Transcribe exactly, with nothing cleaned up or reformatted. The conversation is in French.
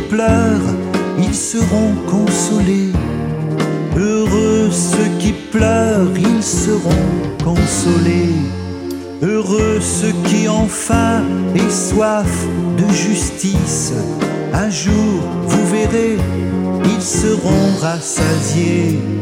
pleurent, ils seront consolés. Heureux ceux qui pleurent, ils seront consolés. Heureux ceux qui ont faim et soif de justice. Un jour, vous verrez, ils seront rassasiés.